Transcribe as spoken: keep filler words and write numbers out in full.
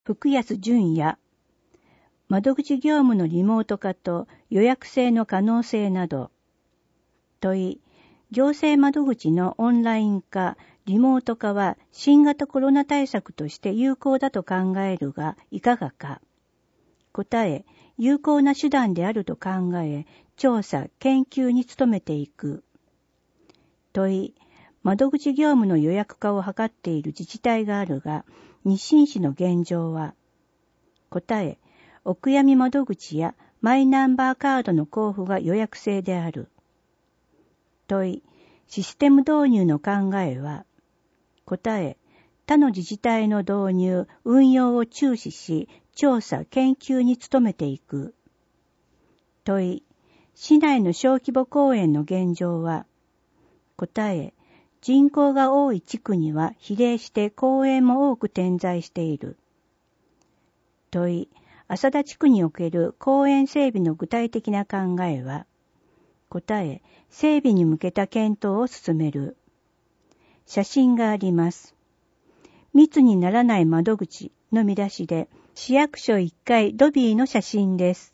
福安淳也、窓口業務のリモート化と予約制の可能性など。問い、行政窓口のオンライン化、リモート化は新型コロナ対策として有効だと考えるがいかがか。答え、有効な手段であると考え、調査、研究に努めていく。問い、窓口業務の予約化を図っている自治体があるが、日清市の現状は。答え、お悔やみ窓口やマイナンバーカードの交付が予約制である。問い、システム導入の考えは。答え、他の自治体の導入、運用を注視し、調査、研究に努めていく。問い、市内の小規模公園の現状は。答え、人口が多い地区には比例して公園も多く点在している。問い、浅田地区における公園整備の具体的な考えは。答え、整備に向けた検討を進める。写真があります。密にならない窓口の見出しで、市役所いっかいロビーの写真です。